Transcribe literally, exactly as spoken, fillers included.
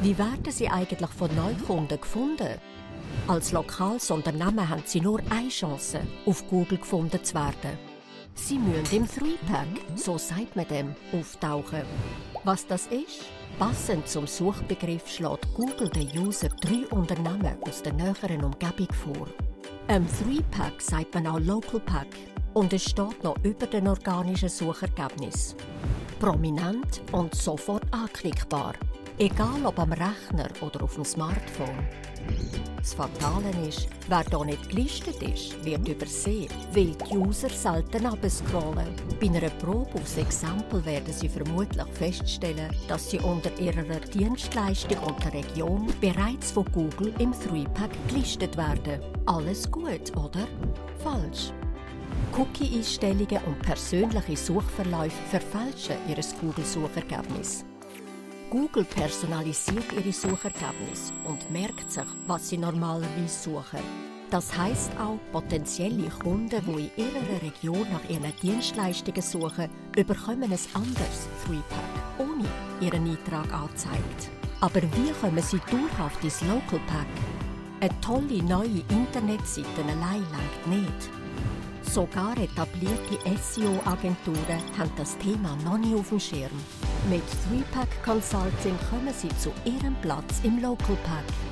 Wie werden Sie eigentlich von Neukunden gefunden? Als lokales Unternehmen haben Sie nur eine Chance, auf Google gefunden zu werden. Sie müssen im Three-Pack, so sagt man dem, auftauchen. Was das ist? Passend zum Suchbegriff schlägt Google den User drei Unternehmen aus der näheren Umgebung vor. Ein Three-Pack sagt man auch Local Pack und es steht noch über den organischen Suchergebnis. Prominent und sofort anklickbar, egal ob am Rechner oder auf dem Smartphone. Das Fatale ist, wer hier nicht gelistet ist, wird übersehen, weil die User selten abscrollen. Bei einer Probe aufs Exempel werden sie vermutlich feststellen, dass sie unter ihrer Dienstleistung und der Region bereits von Google im Three-Pack gelistet werden. Alles gut, oder? Falsch. Cookie-Einstellungen und persönliche Suchverläufe verfälschen ihr Google-Suchergebnis. Google personalisiert ihre Suchergebnisse und merkt sich, was sie normalerweise suchen. Das heisst auch, potenzielle Kunden, die in ihrer Region nach ihren Dienstleistungen suchen, bekommen ein anderes Three-Pack, ohne ihren Eintrag angezeigt. Aber wie kommen sie dauerhaft ins Local Pack? Eine tolle neue Internetseite allein reicht nicht. Sogar etablierte S E O-Agenturen haben das Thema noch nie auf dem Schirm. Mit Three-Pack Consulting kommen Sie zu Ihrem Platz im Local Pack.